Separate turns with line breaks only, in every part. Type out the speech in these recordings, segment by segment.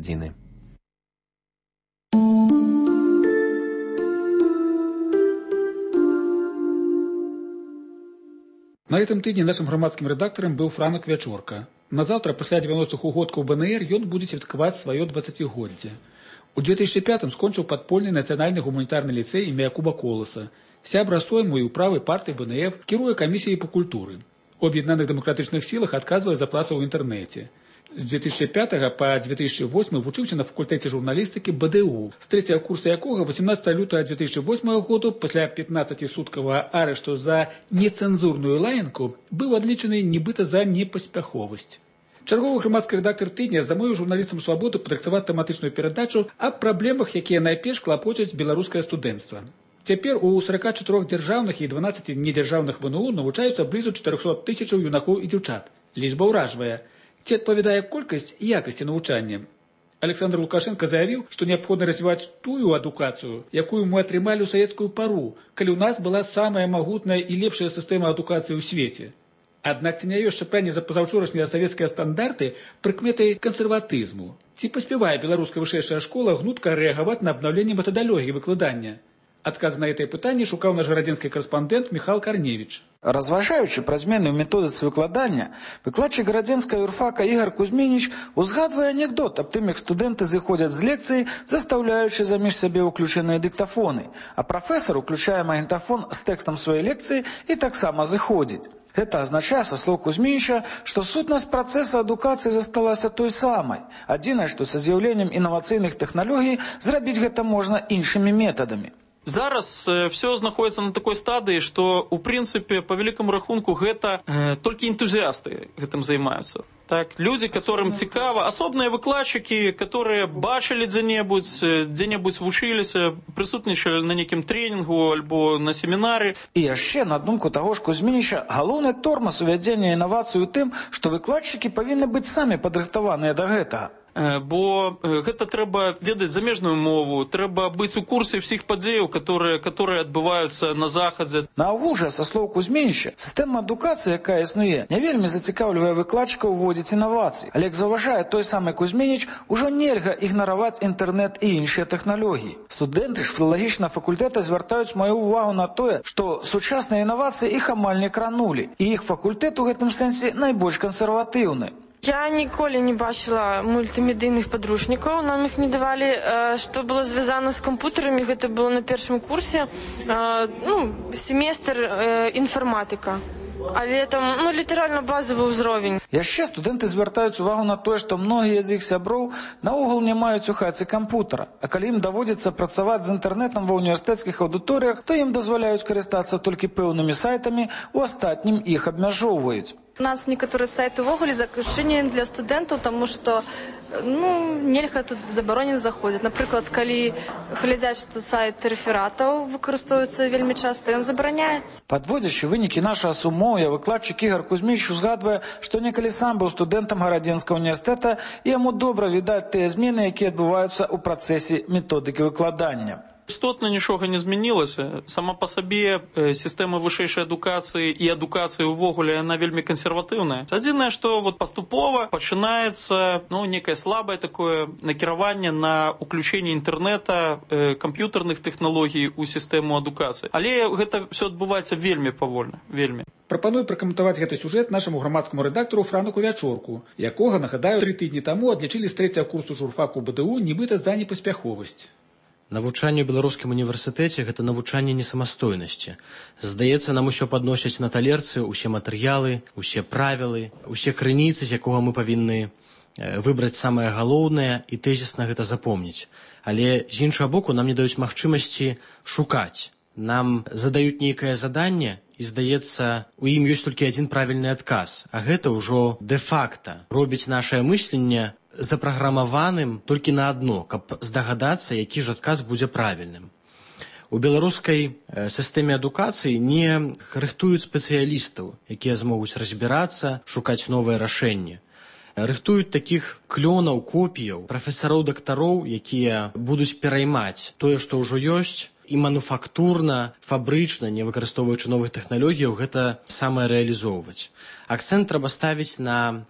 гадзіны.
На гэтым тыдні нашым грамадскім рэдактарам быў Франак Вячорка. Назаўтра, пасля 90-х угодкаў БНР, ён будзе святкаваць сваё 20-годдзе. У 2005-м скончыў падпольны нацыянальны гуманітарны ліцэй імя Якуба Коласа. Сябра сойму і ў правай партыі БНФ, кіруе камісіяй па культуры. У аб'яднаных дэмакратычных сілах адказвае за працу ў інтэрнэце. З 2005 па 2008 вучыўся на факультэце журналістыкі БДУ, з трэцяга курса якога 18 лютага 2008 году пасля 15-суткавага арышту за нецэнзурную лаянку быў адлічаны нібыта за непаспяховасць. Чарговы грамадскі рэдактар тыдня замовіў журналістам «Свабоды» падрыхтаваць тэматычную перадачу аб праблемах, якія найперш клапоцяць беларускае студэнцтва. Цяпер у 44 дзяржаўных і 12 недзяржаўных ВНУ навучаюцца блізу 400 тысячаў юнакоў і дзяўчат. Лічба ўражвае. Ці адпавядае колькасць і якасці навучання? Александр Лукашенко заявіў, што неабходна развіваць тую адукацыю, якую мы атрымалі ў савецкую пару, калі ў нас была самая магутная і лепшая сістэма адукацыі ў свеце. Аднак ці не ёсць шчапленне за пазаўчорашнія савецкія стандарты прыкметай кансерватызму? Ці паспявае беларуская вышэйшая школа гнутка рэагаваць на абнаўленне метадалогіі выкладання? Адказ на гэтае пытанне шукаў наш гарадзенскі карэспандэнт Міхал Карневіч.
Разважаючы пра змены ў методыцы выкладання, выкладчык гарадзенскага юрфака Ігор Кузьмініч узгадвае анекдот аб тым, як студэнты зыходзяць з лекцыі, застаўляючы заміж сабе ўключаныя дыктафоны, а прафесар уключае магнітафон з тэкстам сваёй лекцыі і таксама зыходзіць. Гэта азначае, са слоў Кузьмініча, што сутнасць працэса адукацыі засталася той самай. Адзінае, што са з'яўленнем інавацыйных тэхналогій зрабіць гэта можна іншымі метадамі.
Зараз все знаходзіцца на такой стадыі, што у прынцыпе па вялікаму рахунку гэта толькі энтузіасты гэтым займаюцца. Так, людзі, которым цікава, асобныя выкладчыкі, которые бачылі дзе-небудзь вучыліся, прысутнічалі на нейкім трэнінгу альбо на семінары.
І яшчэ, на думку таго ж Кузьмініча, галоўны тормаз увядзення інавацый у тым, што выкладчыкі павінны быць самі падрыхтаваныя да гэтага.
Бо гэта трэба ведаць замежную мову, трэба быць у курсе ўсіх падзеяў, которые адбываюцца на захадзе.
Наогул жа, са слоў Кузьмініча, сістэма адукацыі, якая існуе, не вельмі зацікаўлівае выкладчыкаў уводзіць інавацыі. Але, як заўважае той самы Кузьмініч, ужо нельга ігнараваць інтэрнэт і іншыя тэхналогіі. Студэнты ж філалагічнага факультэта звяртаюць маю ўвагу на тое, што сучасныя інавацыі іх амаль не кранулі, і іх факультэт у гэтым сэнсе найбольш кансерватыўны.
Я ніколі не бачила мультимедыйных падручнікаў, нам іх не давалі. Што было звязана з кампутарамі, гэта было на першым курсе, семестр інфарматыка. Але там, літаральна базавы ўзровень.
Яшчэ студэнты звяртаюць увагу на тое, што многія з іх сяброў наогул не маюць у хаце кампутара. А калі ім даводзіцца працаваць з інтэрнэтам ва універсітэцкіх аўдыторыях, то ім дазваляюць карыстацца толькі пэўнымі сайтамі, у астатнім іх абмяжоўваюць.
У нас некаторыя сайты ўвогуле заключэныя для студэнтаў, таму што нельга тут забаронена заходзіць. Напрыклад, калі глядзяць, што сайт рэфератаў выкарыстоўваецца вельмі часта, ён забараняецца.
Падводзячы вынікі нашага сумоўя, выкладчык Ігор Кузьмініч узгадвае, што некалі сам быў студэнтам гарадзенскага універсітэта, і яму добра відаць тыя змены, якія адбываюцца ў працэсе методыкі выкладання.
Істотна нічога не змянілася. Сама па сабе сістэма вышэйшай адукацыі і адукацыі ўвогуле, яна вельмі кансерватыўная. Адзінае, што паступова пачынаецца некае слабае такое накіраванне на ўключэнне інтэрнэта, камп'ютарных тэхналогій у сістэму адукацыі. Але гэта ўсё адбываецца вельмі павольна, вельмі.
Прапаную пракаментаваць гэты сюжэт нашаму грамадскаму рэдактару Франаку Вячорку, якога, нагадаю, 3 тыдні таму адлічылі з 3-го курсу журфаку БДУ нібыта за непаспяховасць.
Навучанне ў беларускім універсітэце – гэта навучанне несамастойнасці. Здаецца, нам усё падносяць на талерцы, усе матэрыялы, усе правілы, усе крыніцы, з якога мы павінны выбраць самае галоўнае і тэзісна гэта запомніць. Але, з іншага боку, нам не даюць магчымасці шукаць. Нам задаюць нейкае заданне, і, здаецца, у ім ёсць толькі адзін правільны адказ, а гэта ўжо дэ-факта робіць нашае мысленне запраграмаваным толькі на адно, каб здагадацца, які ж адказ будзе правільным. У беларускай сістэме адукацыі не рыхтуюць спецыялістаў, якія змогуць разбірацца, шукаць новыя рашэнні. Рыхтуюць такіх клёнаў, копіяў, прафесароў-дактароў, якія будуць пераймаць тое, што ўжо ёсць, і мануфактурна, фабрычна, не выкарыстоўваючы новых тэхналогіяў, гэта самае рэалізоўваць. Акцэнт трэба ставіць на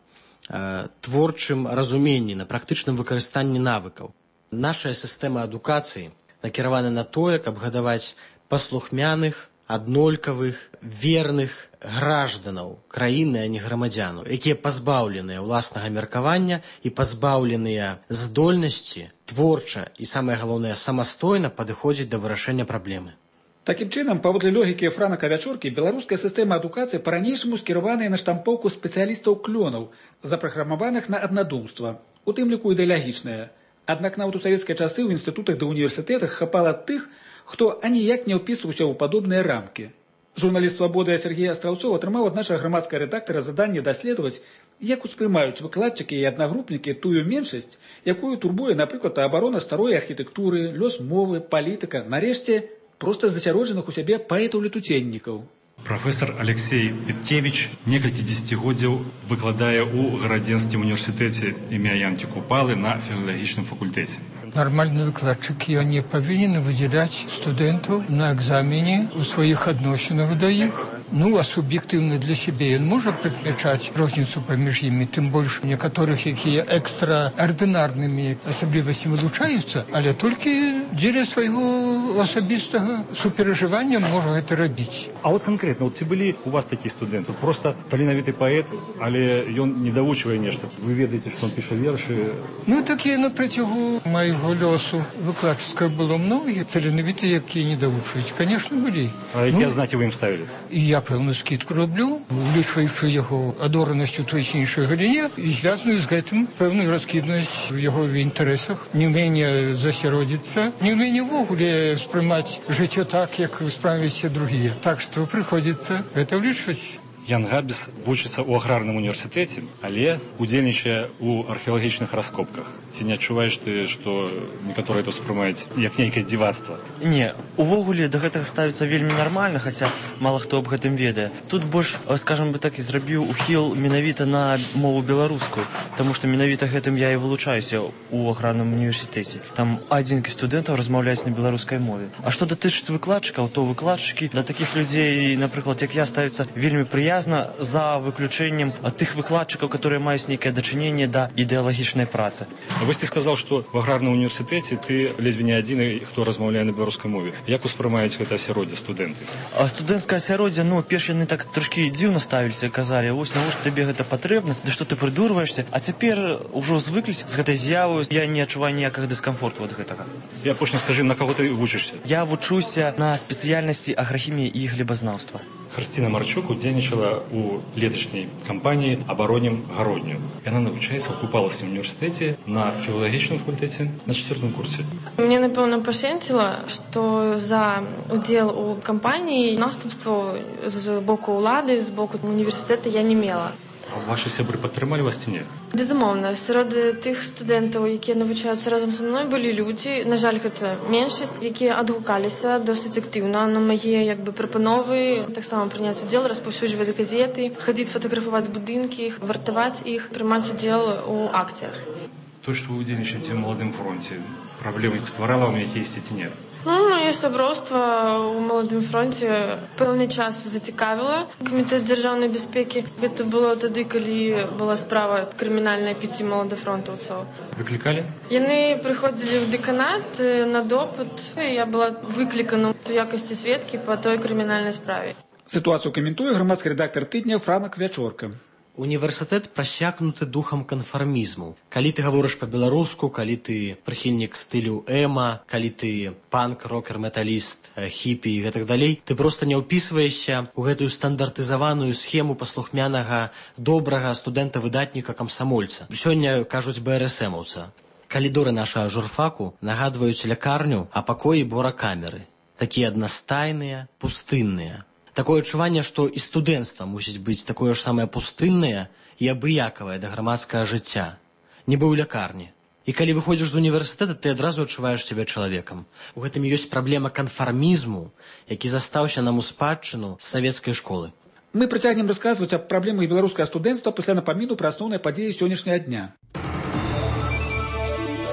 творчым разуменні, на практычным выкарыстанні навыкаў. Наша сістэма адукацыі накіравана на тое, каб гадаваць паслухмяных, аднолькавых, верных гражданаў краіны, а не грамадзянаў, якія пазбаўленыя ўласнага меркавання і пазбаўленыя здольнасці творча і, самае галоўнае, самастойна падыходзіць да вырашэння праблемы.
Такім чынам, паводле логікі Франака Вячоркі, беларуская сістэма адукацыі па-ранейшаму скіраваная на штампоўку спецыялістаў клёнаў, запраграмаваных на аднадумства, у тым ліку ідэалагічнае. Аднак нават у савецкія часы ў інстытутах ды універсітэтах хапала тых, хто аніяк не ўпісваўся ў падобныя рамкі. Журналіст «Свабоды» Сергей Астраўцоў атрымаў ад нашага грамадскага рэдактара заданне даследаваць, як успрымаюць выкладчыкі і аднагрупнікі тую меншасць, якую турбуе, напрыклад, абарона старой архітэктуры, лёс мовы, палітыка, нарэшце, проста засяроджаных у сябе паэтаў-летуценнікаў.
Прафесор Алексей Петкевич некалькі дзесяцігоддзяў выкладае ў Гарадзенскім універсітэце імя Янкі Купалы на філалагічным факультэце.
Нормальный выкладчик, я не повинен выделять студентов на экзамене у своих адносінах до іх. Ну, а субъективно для себе он может припечать розницу поміж ими, тем больше некоторых, якія экстраординарными особливостями вылучаюцца, але только дзеля свайго особистого супераживания можа гэта рабіць.
А вот конкретно, вот ці былі у вас такие студенты? Просто таленавіты паэт, але ён не давучвае нешта. Вы ведаеце, што он піша вершы?
Ну, такие на працягу майго лёсу выкладчыцкага было многие таленавіты, якія не давучваюць. Конечно, былі.
А якія знакі вы ім ставілі?
Я пэўную скидку роблю, улічваючы яго адоранасць у той ці іншай галіне і звязаную з гэтым пэўную раскіднасць в яго інтарэсах, неўменне засяродзіцца, неўменне ўвогуле спрымаць жыццё так, як справіліся другія. Так што прыходзіцца гэта ўлічваць.
Ян Габіс вучыцца ў аграрным універсітэце, але удзельнічае ў археалагічных раскопках. Ці не адчуваеш ты, што некаторыя это ўспрымаюць як нейкае дзівацтва?
Не, увогуле да гэтага ставіцца вельмі нармальна, хаця мала хто аб гэтым ведае. Тут больш, скажам бы так, і зрабіў ухіл менавіта на мову беларускую, таму што менавіта гэтым я і вылучаюся ў аграрным універсітэце. Там адзінкі студэнтаў размаўляюць на беларускай мове. А што датычыцца выкладчыкаў, то выкладчыкі да такіх людзей, напрыклад, як я, ставіцца вельмі прыязна, за выключэннем тых выкладчыкаў, которые маюць нейкае дачыненне да ідэалагічнай працы.
Вось ты сказаў, што в аграрным універсітэце ты ледзьве не адзіны, хто размаўляе на беларускай мове. Як успрымаюць гэта асяроддзе студэнты?
Студэнцкае асяроддзе, перш яны так трошкі дзіўна ставіліся, казалі, вось навошта табе гэта патрэбна, ды што ты прыдурваешся, а цяпер ужо звыкліся з гэтай з'явы, я не адчуваю ніякага дыскамфорту ад гэтага.
І апошне скажы, на каго ты вучышся?
Я вучуся на спецыяльнасці аграхіміі і глебазнаўства.
Хрысціна Марчук удзельнічала ў леташняй кампаніі «Абаронім гародню». Яна навучаецца ў Купалаўскім універсітэце на філалагічным факультэце на 4-м курсе.
Мне, напэўна, пашэнціла, што за удзел у кампаніі наступстваў з боку ўлады, з боку універсітэта я не мела.
А ваши сябры падтрымалі вас ці не?
Безумоўна, сярод тых студэнтаў, якія навучаюцца разам са мной, былі людзі, на жаль, гэта меншасць, якія адгукаліся досыць актыўна на мае прапановы, таксама прыняць удзел, распаўсюджваць газеты, хадзіць фатаграфаваць будынкі, вартаваць іх, прымаць удзел у акцыях.
То, што вы удзельнічаеце ў маладым фронце, праблемы стварала вам якіясьці ці не?
Маё сяброўства ў маладым фронце пэўны час зацікавіла камітэт дзяржаўнай бяспекі. Гэта было тады, калі была справа крымінальная 5 маладафронтаўцаў.
Выклікалі?
Яны прыходзілі ў дэканат на допыт, і я была выклікана ў якасці сведкі па той крымінальнай справе.
Сітуацыю каментуе грамадскі рэдактар тыдня Франак Вячорка.
Універсітэт прасякнуты духам канфармізму. Калі ты гаворыш па-беларуску, калі ты прыхільнік стылю эма, калі ты панк, рокер, металіст, хіпі і гэтак далей, ты проста не ўпісваешся ў гэтую стандартызаваную схему паслухмянага, добрага студэнта-выдатніка камсамольца. Сёння кажуць БРСМаўца. Калідоры нашага журфаку нагадваюць лякарню, а пакоі боракамеры. Такія аднастайныя, пустынныя. Такое адчуванне, што і студэнцтва мусіць быць такое ж самае пустыннае і абыякавае да грамадскага жыцця. Не быў лякарні. І калі выходзіш з універсітэта, ты адразу адчуваеш сябе чалавекам. У гэтым ёсць праблема канфармізму, які застаўся нам у спадчыну з савецкай школы.
Мы працягнем расказваць аб праблемах беларускага студэнцтва пасля напаміну пра асноўныя падзеі сённяшняга дня.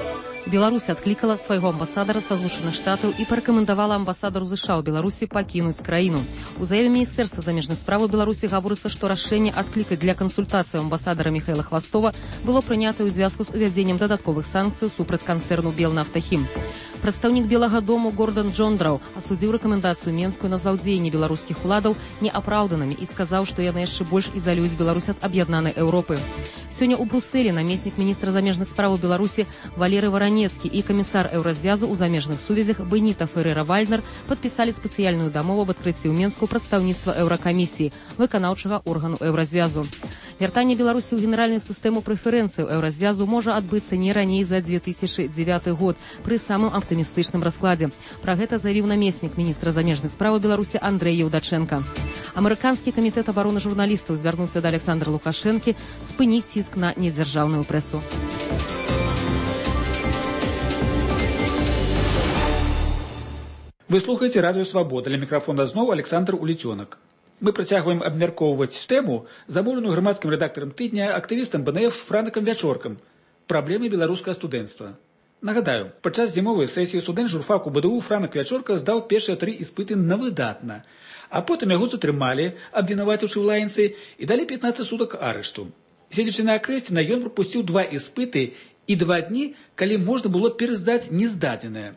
Беларусь адклікала свайго амбасадара са Злучаных Штатаў і парэкамендавала амбасадару ЗША ў Беларусі пакінуць краіну. У заяве Міністэрства замежных справаў Беларусі гаворыцца, што рашэнне адклікаць для кансультацыі амбасадара Михайла Хвастова было прынята ў звязку з увядзеннем дадатковых санкцый супраць канцэрну «Белнафтахім». Прадстаўнік Белага дому Гордан Джондраў асудзіў рэкамендацыю менскую, назваў дзеянні беларускіх уладаў неапраўданымі і сказаў, што яны яшчэ больш ізалююць Беларусь ад аб'яднанай Еўропы. Сёння ў Брусэлі намеснік міністра замежных справаў Беларусі Валерый Варанецкі і камісар Еўразвязу ў замежных сувязях Беніта Феррэра-Вальднер падпісалі спецыяльную дамову аб адкрыцці ў Менску прадстаўніцтва Еўракамісіі, выканаўчага органу Еўразвязу. Вяртанне Беларусі ў генеральную сістэму прэферэнцыяў Еўразвязу можа адбыцца не раней за 2009 год пры самым аптымістычным раскладзе. Пра гэта заявіў намеснік міністра замежных справаў Беларусі Андрэй Еўдачэнка. Амерыканскі камітэт абароны журналістаў звярнуўся да Александра Лукашэнкі спыніць ціск на недзяржаўную прэсу.
Вы слухаеце радыё Свабода. Ля мікрафона зноў Александр Улецёнак. Мы працягваем абмяркоўваць тэму, замоўленую грамадскім рэдактарам тыдня, актывістам БНФ Франакам Вячоркам. Праблемы беларускага студэнцтва. Нагадаю, падчас зімовай сесіі студэнт журфаку БДУ Франак Вячорка здаў першыя 3 іспыты на выдатна, а потым яго затрымалі, абвінаваціўшы ў лаянцы, і далі 15 сутак арышту. Седзячы на акрэсціна, ён прапусціў 2 іспыты і 2 дні, калі можна было пераздаць нездадзенае.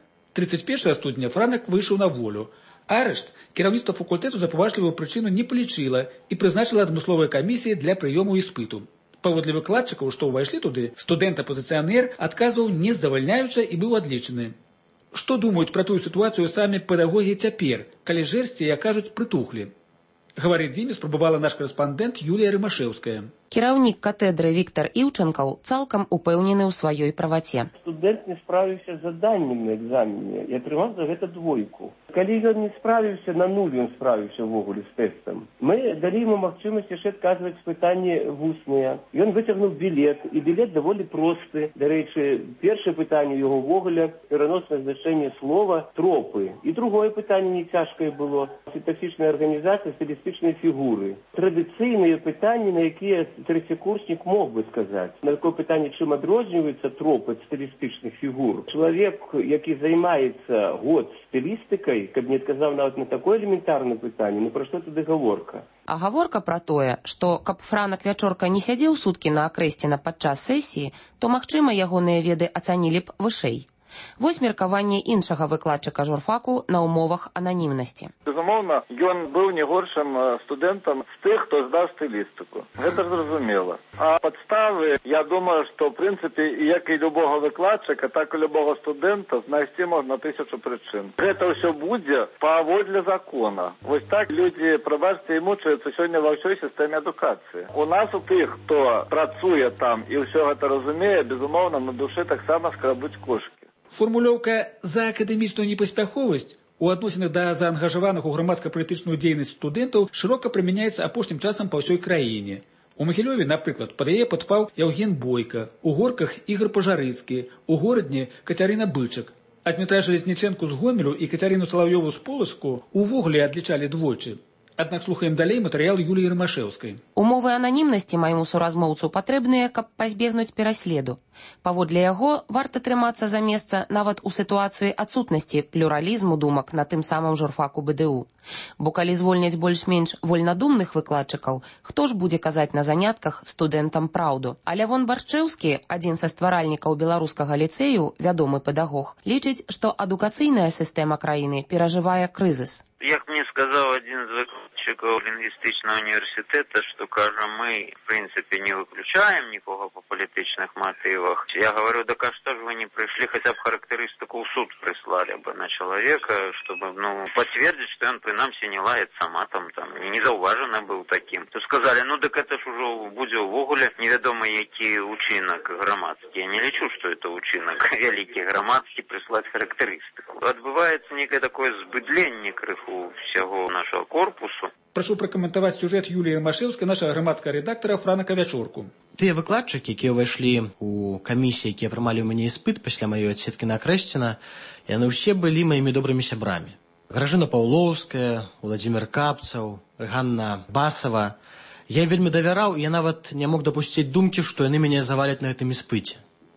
31 студня Франак выйшаў на волю. Арышт кіраўніцтва факультэту за паважлівую прычыну не палічыла і прызначыла адмысловая камісія для прыёму іспыту. Паводле выкладчыкаў, што ўвайшлі туды, студэнт-апазіцыянер адказваў нездавальняюча і быў адлічаны. Што думаюць пра тую сітуацыю самі педагогі цяпер, калі жэрсці, як кажуць, прытухлі? Гаварыць з імі спрабавала наш карэспандэнт Юлія Рымашэўская.
Кіраўнік катедры Віктар Іўчанкаў цалкам упэўнены ў сваёй праваце.
Студэнт не справіўся з заданнем на экзамене і атрымаў за гэта 2. Калі ён не справіўся на 0, ён справіўся ўвогуле з тэстам. Мы далі ему магчымасць яшчэ адказваць пытанні вусныя. Ён выцягнуў білет, і білет даволі просты. Дарэчы, першае пытанне яго ўвогуле пераноснае значэнне слова тропы. І другое пытанне не цяжкае было. Сінтаксічная арганізацыя, стылістычныя фігуры. Традыцыйныя пытанні, на якія трэцякурснік мог бы сказаць. На такое пытанне, чым адрозніваецца троп ад стылістычных фігур. Чалавек, які займаецца год стылістыкай, каб не адказаў нават на такое элементарнае пытанне, ну пра што тады гаворка?
А гаворка пра тое, што каб Франак Вячорка не сядзеў суткі на акрэсціна падчас сесіі, то, магчыма, ягоныя веды ацанілі б вышэй. Вось меркаванне іншага выкладчыка журфаку на умовах ананімнасці.
Безумоўна, ён быў не горшым студэнтам з тых, хто здаў стылістыку. Гэта зразумела. А падставы, я думаю, што, в прынцыпе, як і любога выкладчыка, так і любога студэнта знайсці можна 1000 прычын. Гэта ўсё будзе паводле закона. Вось так людзі, прабачце, і мучаюцца сёння ва ўсёй сістэме адукацыі. У нас у тых, хто працуе там і ўсё гэта разумее, безумоўна, на душы таксама скрабуць кошкі.
Формулёўка «за акадэмічную непаспяховасць» у адносінах да заангажаваных у грамадска-палітычную дзейнасць студэнтаў шырока прымяняецца апошнім часам па ўсёй краіне. У Магілёве, напрыклад, пад яе падпаў Яўген Бойка, у Горках Ігор Пажарыцкі, у Горадні Кацярына Бычак. А Дмітра Жалезнічэнку з Гомелю і Кацярыну Салаўёву з Полацку увогуле адлічалі двойчы. Аднак слухаем далей матэрыял Юліі Рымашэўскай.
Умовы ананімнасці майму суразмоўцу патрэбныя, каб пазбегнуць пераследу. Паводле яго варта трымацца за месца нават у сітуацыі адсутнасці плюралізму думак на тым самым журфаку БДУ. Бо калі звольняць больш-менш вольнадумных выкладчыкаў, хто ж будзе казаць на занятках студэнтам праўду? А Лявон Баршчэўскі, адзін са стваральнікаў беларускага ліцэю, вядомы педагог, лічыць, што адукацыйная сістэма краіны перажывае крызіс.
Як мне сказал один из выкладчиков лингвистичного университета, что, кажем, мы, в принципе, не выключаем никого по политичных мотивах. Я говорю, да что же вы не пришли, хотя бы характеристику в суд прислали бы на человека, чтобы, подтвердить, что он при нам не лается матом, не зауважено был таким. То сказали, так это ж уже будет увогуле неведомо який учинок громадский. Я не лечу, что это учинок великий громадский прислать характеристику. Отбывается некое такое сбыдление крыху всего нашего корпусу.
Прашу пракаментаваць сюжэт Юліі Рымашэўскай, нашага грамадскага рэдактара Франака Вячорку.
Тыя выкладчыкі, якія ўвайшлі ў камісіі, якія прымалі ў мяне іспыт пасля маёй адседкі на Акрэсціна, яны ўсе былі маімі добрымі сябрамі. Гражына Паўлоўская, Владзімир Капцаў, Ганна Басава. Я ім вельмі давяраў, і я нават не мог дапусціць думкі, што яны мяне заваляць на гэтым іспыце.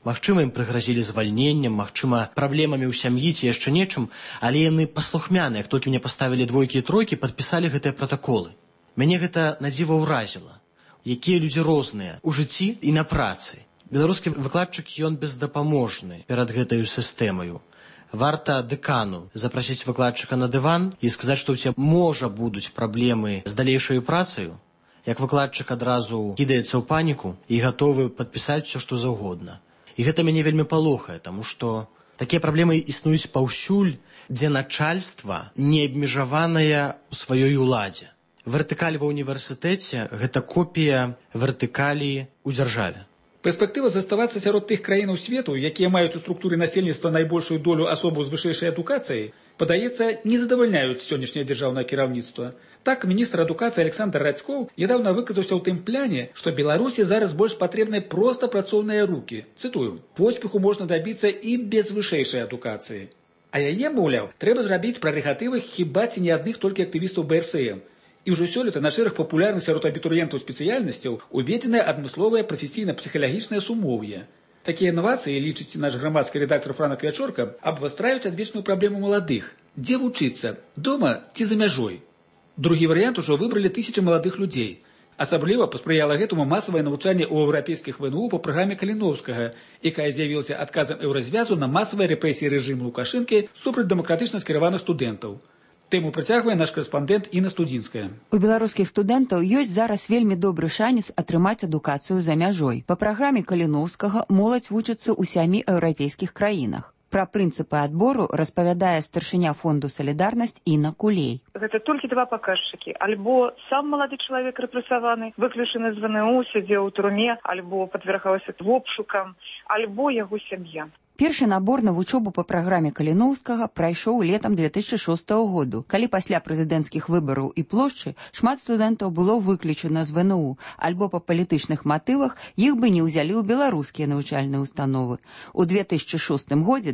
Магчыма, ім прыгразілі звальненнем, магчыма, праблемамі ў сям'і ці яшчэ нечым, але яны паслухмяныя, як толькі мне паставілі 2 і 3, падпісалі гэтыя пратаколы. Мяне гэта надзіва ўразіла. Якія людзі розныя ў жыцці і на працы. Беларускі выкладчык, ён бездапаможны перад гэтаю сістэмаю. Варта дэкану запрасіць выкладчыка на дыван і сказаць, што ў цябе можа будуць праблемы з далейшаю працаю, як выкладчык адразу кідаецца ў паніку і гатовы падпісаць усё, што заўгодна. І гэта мяне вельмі палохае, таму што такія праблемы існуюць паўсюль, дзе начальства не абмежаванае ў сваёй уладзе. Вертыкаль ва універсітэце – гэта копія вертыкалі ў дзяржаве.
Перспектыва заставацца сярод тых краінаў свету, якія маюць у структуры насельніцтва найбольшую долю асобаў з вышэйшай адукацыяй, падаецца, не задавальняюць сённяшняе дзяржаўнае кіраўніцтва. Так, міністр адукацыі Александр Радзькоў нядаўна выказаўся ў тым пляне, што Беларусі зараз больш патрэбныя проста працоўныя рукі. Цытую: «Поспеху можна дабіцца і без вышэйшай адукацыі». А яе, маўляў, трэба зрабіць прэрагатывай хіба ці не адных толькі актывістаў БРСМ. І ўжо сёлета на шэраг папулярных сярод абітурыентаў спецыяльнасцяў уведзенае адмысловае прафесійна-псіхалагічнае сумоўе. Такія інавацыі, лічыць наш грамадскі рэдактар Франак Вячорка, абвастраюць адвечную праблему маладых. Дзе вучыцца? Дома ці за мяжой? Другі варыянт ужо выбралі тысячы маладых людзей. Асабліва паспрыяла гэтаму масавае навучанне ў еўрапейскіх ВНУ па праграме Каліноўскага, якая з'явілася адказам еўразвязу на масавыя рэпрэсіі рэжыму Лукашэнкі супраць дэмакратычна скіраваных студэнтаў. Тэму працягвае наш корэспандэнт Інна Студзінская.
У беларускіх студэнтаў ёсць зараз вельмі добры шанец атрымаць адукацыю за мяжой. Па праграме Каліноўскага моладзь вучыцца ў 7 еўрапейскіх краінах. Пра прынцыпы адбору распавядае старшыня фонду «Салідарнасць» Інна Кулей.
Гэта толькі 2 паказчыкі. Альбо сам малады чалавек рэпрэсаваны, выключаны з ВНУ, сядзеў у турме, альбо падвяргаўся обшукам, альбо яго сям'я.
Першы набор на вучобу па праграме Каліноўскага прайшоў летам 2006 году, калі пасля прэзідэнцкіх выбараў і плошчы шмат студэнтаў было выключана з ВНУ, альбо па палітычных матывах іх бы не ўзялі ў беларускія навучальныя установы. У 2006 годзе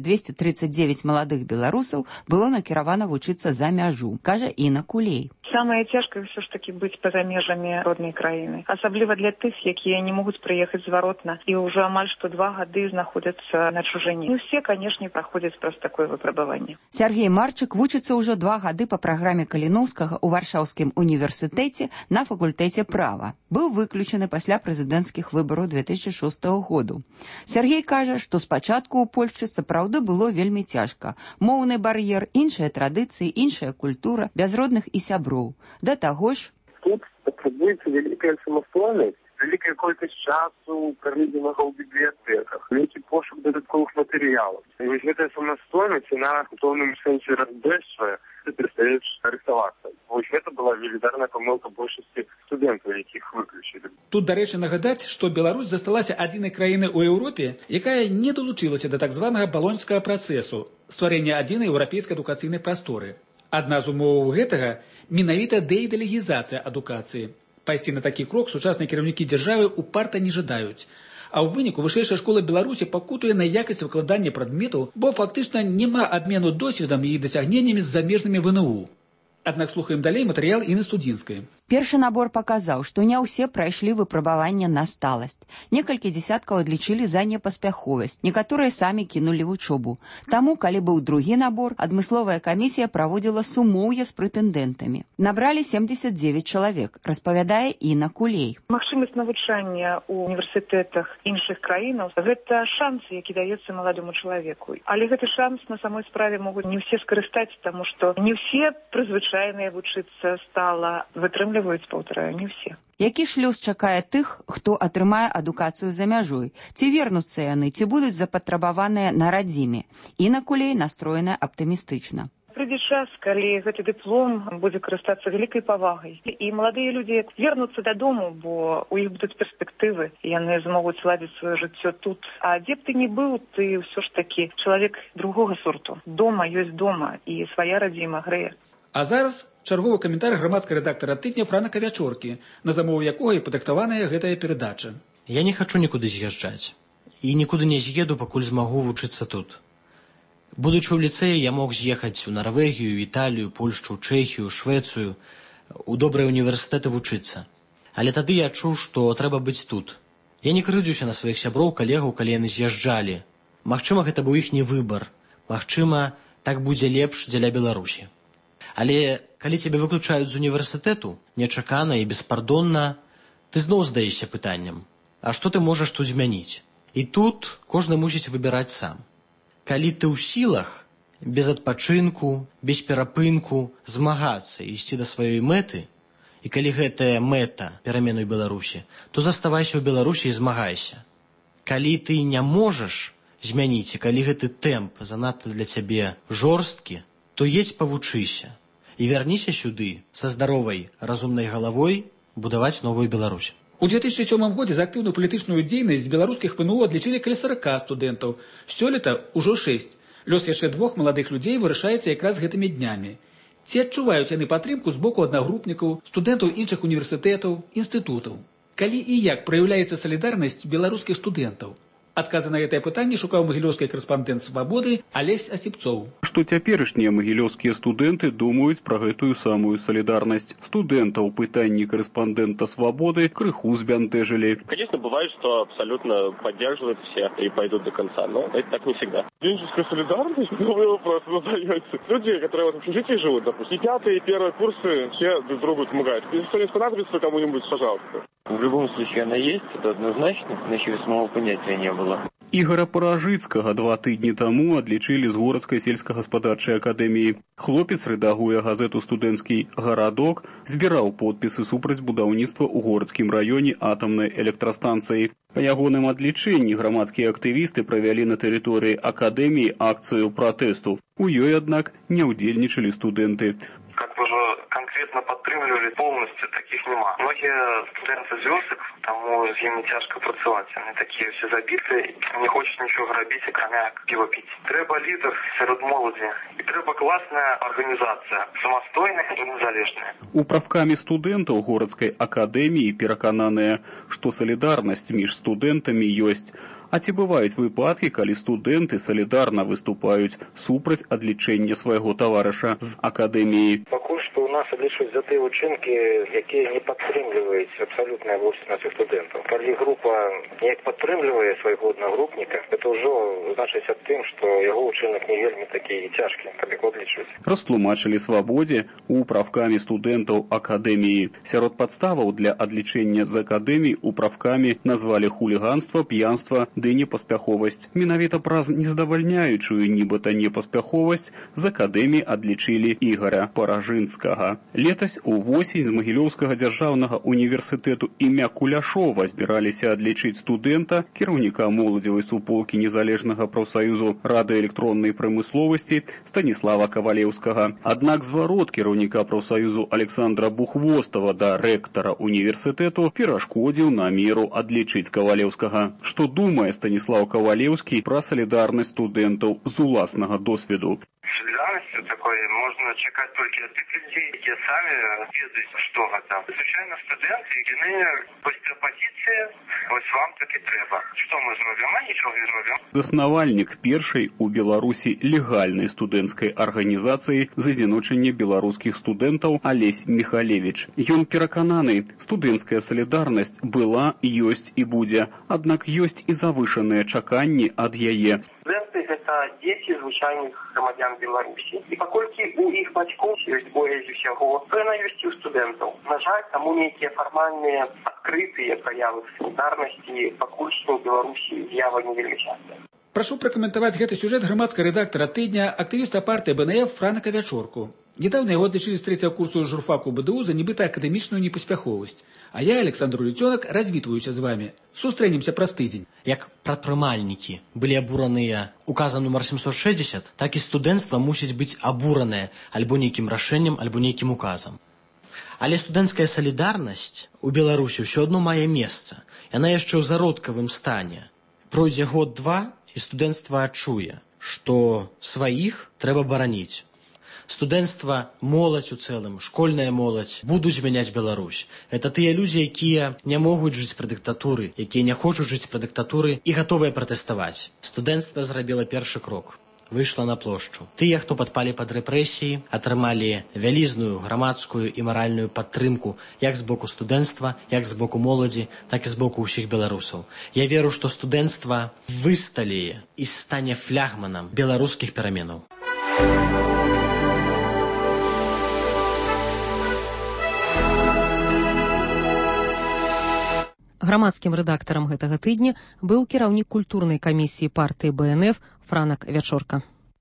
239 маладых беларусаў было накіравана вучыцца за мяжу, кажа Інна Кулей.
Самае цяжкае ўсё ж такі быць па-за межамі роднай краіны. Асабліва для тых, якія не могуць прыехаць зваротна і ўжо амаль што 2 гады знаходзяцца на чужыні. Ну, все, канешне, праходзяць праз такое выпрабаванне.
Сергей Марчык вучыцца ўжо 2 гады па праграме Каліноўскага ў Варшаўскім універсітэце на факультэце права. Быў выключаны пасля прэзідэнцкіх выбараў 2006 году. Сергей кажа, што спачатку ў Польшчы сапраўды было вельмі цяжка. Моўны бар'ер, іншыя традыцыі, іншая культура, без родных і сяброў. Да таго ж...
Тут патрабуецца вялікая самастойнасць, вялікая колькасць часу праведзенага ў бібліятэках, вялікі пошук дадатковых матэрыялаў. І вось гэтая самастойнасць, яна ў пэўным сэнсе разбэшвае, перастаеш рысавацца. Вось гэта была велізарная памылка большасці студэнтаў, якіх выключылі.
Тут, дарэчы, нагадаць, што Беларусь засталася адзінай краінай у Еўропе, якая не далучылася да так званага балонскага працэсу, стварэння адзінай еўрапейскай адукацыйнай прасторы. Адна з умоваў гэтага менавіта дэідалегізацыя адукацыі. Пайсці на такі крок сучасныя кіраўнікі дзяржавы упарта не жадаюць. А ў выніку вышэйшая школа Беларусі пакутуе на якасць выкладання прадметаў, бо фактычна няма абмену досведам і дасягненнямі з замежнымі ВНУ. Аднак слухаем далей матэрыял Інны Студзінскай.
Першы набор паказаў, што не ўсе прайшлі выпрабаванне на сталасць. Некалькі дзесяткаў адлічылі за непаспяховасць, некаторыя самі кінулі вучобу. Таму, калі быў другі набор, адмысловая камісія праводзіла сумоўе з прэтэндэнтамі. Набралі 79 чалавек, распавядае Інна Кулей.
Магчымасць навучання ў універсітэтах іншых краінаў – гэта шанс, які даецца маладому чалавеку. Але гэты шанс на самой справе могуць не ўсе скарыстаць, таму што не ўсе прызвычайныя вучыцца стала, вытрымліваюць, паўтараю, не ўсе.
Які ж лёс чакае тых, хто атрымае адукацыю за мяжой? Ці вернуцца яны, ці будуць запатрабаваныя на радзіме? Інна Кулей настроеная аптымістычна.
Прыйдзе час, калі гэты дыплом будзе карыстацца вялікай павагай. І маладыя людзі вернуцца дадому, бо у іх будуць перспектывы, і яны змогуць ладзіць сваё жыццё тут. А дзе б ты не быў, ты ўсё ж такі чалавек другога сорту. Дома ёсць дома, і свая радзіма грэе.
А зараз чарговы каментар грамадскага рэдактара тыдня Франака Вячоркі, на замову якога і падрыхтаваная гэтая перадача.
Я не хачу нікуды з'язджаць. І нікуды не з'еду, пакуль змагу вучыцца тут. Будучы ў ліцэі, я мог з'ехаць у Нарвегію, Італію, Польшчу, Чэхію, Швецыю, у добрыя універсітэты вучыцца. Але тады я чуў, што трэба быць тут. Я не крыўдзюся на сваіх сяброў, калегаў, калі яны з'язджалі. Магчыма, гэта быў іхні выбар. Магчыма, так будзе лепш дзеля Беларусі. Але калі цябе выключаюць з універсітэту, нечакана і беспардонна, ты зноў здаешся пытаннем: а што ты можаш тут змяніць? І тут кожны мусіць выбіраць сам. Калі ты ў сілах, без адпачынку, без перапынку змагацца і ісці да сваёй мэты, і калі гэтая мэта перамены ў Беларусі, то заставайся ў Беларусі і змагайся. Калі ты не можаш змяніць, і калі гэты тэмп занадта для цябе жорсткі, то едзь павучыся і вярніся сюды са здаровай, разумнай галавой будаваць новую Беларусь.
У 2007 годзе за актыўную палітычную дзейнасць з беларускіх ПНУ адлічылі каля 40 студэнтаў. Сёлета ўжо 6. Лёс яшчэ 2 маладых людзей вырашаецца якраз гэтымі днямі. Ці адчуваюць яны падтрымку з боку аднагрупнікаў, студэнтаў іншых універсітэтаў, інстытутаў? Калі і як праяўляецца салідарнасць беларускіх студэнтаў? Адказы на гэтае пытанне шукаў магілёўскі карэспандэнт «Свабоды» Алесь Асіпцоў.
Што цяперашнія магілёўскія студэнты думаюць пра гэтую самую солидарность. Студентов пытанні корреспондента «Свободы» крыху сбянтэжили.
Конечно, бывает, что абсолютно поддерживают все и пойдут до конца, но это так не всегда. Студенческая солидарность? Новый вопрос задается. Люди, которые в общежитии живут, допустим, и 5-е, и 1-е курсы все друг другу помогают. Если что-нибудь понадобится кому-нибудь, пожалуйста.
В любом случае она есть, это однозначно, иначе самого понятия не было.
Ігора Паражыцкага 2 тыдні таму адлічылі з городскай сельскагаспадарчай акадэміі. Хлопец рэдагуе газету «Студэнцкі гарадок», збіраў подпісы супраць будаўніцтва ў городскім раёне атамнай электрастанцыі. Па ягоным адлічэнні грамадскія актывісты правялі на тэрыторыі акадэміі акцыю пратэсту. У ёй, аднак, не ўдзельнічалі студэнты.
Как бы конкретно подтримливали полностью, таких нема. Многие студенты з вёсак, тому з ими тяжко працаваць. Они такие все забитые, не хочуць нічого робіць, акрамя піва піць. Трэба лідар сярод моладзі. І трэба класная арганізацыя, самастойная і незалежная.
Управкамі студэнтаў горадскай акадэміі перакананыя, што салідарнасць між студэнтамі ёсць. А ці бываюць выпадкі, калі студэнты салідарна выступаюць супраць адлічэння свайго таварыша з акадэміі?
Пакуль што ў нас адлічваюць за тыя ўчынкі, якія не падтрымліваюць абсалютная большасць нашых студэнтаў. Калі група не падтрымлівае свайго аднагрупніка, гэта ўжо значыць аб тым, што яго ўчынак не вельмі такі цяжкі, каб яго адлічваць.
Растлумачылі «Свабодзе» управкамі студэнтаў акадэміі. Сярод падставаў для адлічэння з акадэміі управкамі назвалі хуліганства, п'янства, ды непаспяховасць. Менавіта праз нездавальняючую нібыта непаспяховасць з акадэміі адлічылі Ігоря Паражынскага. Летась увосень з Магілёўскага дзяржаўнага універсітэту імя Куляшова збіраліся адлічыць студэнта, кіраўніка моладзевай суполкі незалежнага прафсаюзу радыёэлектроннай прамысловасці Станіслава Кавалеўскага. Аднак зварот кіраўніка прафсаюзу Александра Бухвостава да рэктара універсітэту перашкодзіў намеру адлічыць Кавалеўскага. Што думае Станіслав Кавалеўскі пра салідарнасць студэнтаў з уласнага досведу?
Солидарностью такой можно чекать только от тех людей, которые сами ведают, что это. Звичайно, студенты, яны быстро позиции, ось вам так и треба. Что мы зробим? А ничего не зробим.
Заснавальнік першай у Беларусі легальнай студэнцкай арганізацыі з адзіночання беларускіх студэнтаў Алесь Михалевич. Ён перакананы, студэнцкая салідарнасць была, ёсць і будзе, аднак ёсць і завышаныя чаканні ад яе.
Студэнты – гэта дзеці звычайных грамадзян Беларусі. І паколькі у іх бацькоў ёсць боязь усяго, то яна ёсць і ў студэнтаў. На жаль, таму нейкія фармальныя адкрытыя праявы салідарнасці пакуль што ў Беларусі з'ява не вельмі частая.
Прашу пракаментаваць гэты сюжэт грамадскага рэдактара тыдня, актывіста партыі БНФ Франака Вячорку. Недавно яго адлічылі з 3-го курсу журфаку БДУ за нібыта акадэмічную непаспяховасць. А я, Александр Лютёнак, развітваюся з вами. Сустрэнемся праз тыдзень.
Як прадпрымальнікі былі абураныя указам нумар 760, так і студэнцтва мусіць быць абуранае альбо нейкім рашэннем, альбо нейкім указам. Але студэнцкая салідарнасць у Беларусі ўсё адно мае месца. Яна яшчэ ў зародкавым стане. Пройдзе год-два, і студэнцтва адчуе, што сваіх трэба бараніць. Студэнцтва, моладзь у цэлым, школьная моладзь будуць змяняць Беларусь. Это тыя людзі, якія не могуць жыць пры дыктатуры, якія не хочуць жыць пры дыктатуры і гатовыя пратэставаць. Студэнцтва зрабіла першы крок. выйшла на плошчу. Тыя, хто падпалі пад рэпрэсіі, атрымалі вялізную грамадскую і маральную падтрымку як з боку студэнцтва, як з боку моладзі, так і з боку ўсіх беларусаў. Я веру, што студэнцтва высталее і стане флягманам беларускіх пераменаў.
Грамадскім рэдактарам гэтага тыдня быў кіраўнік культурнай камісіі партыі БНФ Франак Вячорка.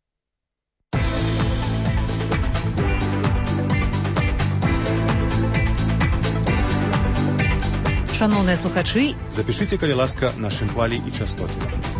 Шановныя слухачы,
запішыце, калі ласка, нашы хвалі і частоты.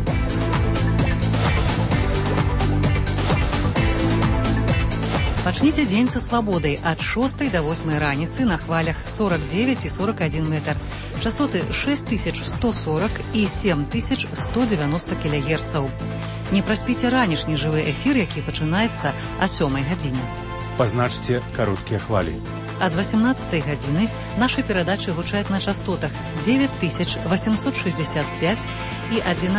Пачніце дзень са свабодай ад 6 до 8 раніцы на хвалях 49 і 41 метр. Частоты 6140 і 7190 кГц. Не праспіце ранішні жывы эфір, які пачынаецца о 7 гадзіне.
Пазначце кароткія хвалі.
Ад 18 гадзіны нашы перадачы гучаць на частотах 9865 і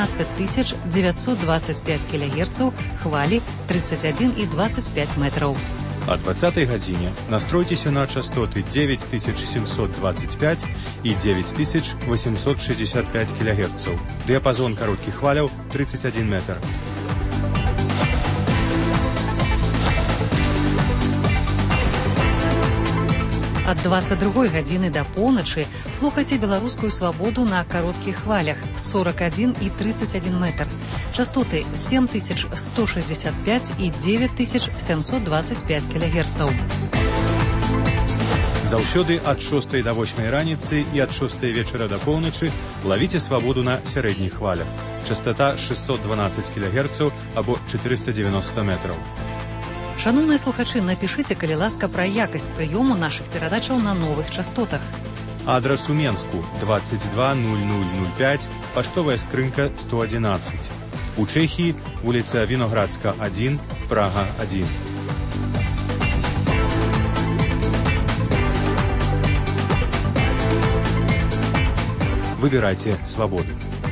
11925 кГц, хвалі 31 і 25 метраў.
О 20 гадзіне настройцеся на частоты 9725 і 9865 кГц. Дыяпазон кароткіх хваляў 31 метр.
Ад 22 гадзіны да поўначы слухайце беларускую свабоду на кароткіх хвалях 41 і 31 метр. Частоты 7165 і 9725 кГц.
Заўсёды ад 6 до 8 раніцы і ад 6 вечара да поўначы лавіце свабоду на сярэдніх хвалях. Частота 612 кГц або 490 метраў.
Шановныя слухачы, напішыце, калі ласка, пра якасць прыёму нашых перадачаў на новых частотах.
Адрас у Менску 220005, паштовая скрынка 111. У Чэхіі вуліца Віноградска 1, Прага 1. Выбірайце свабоду.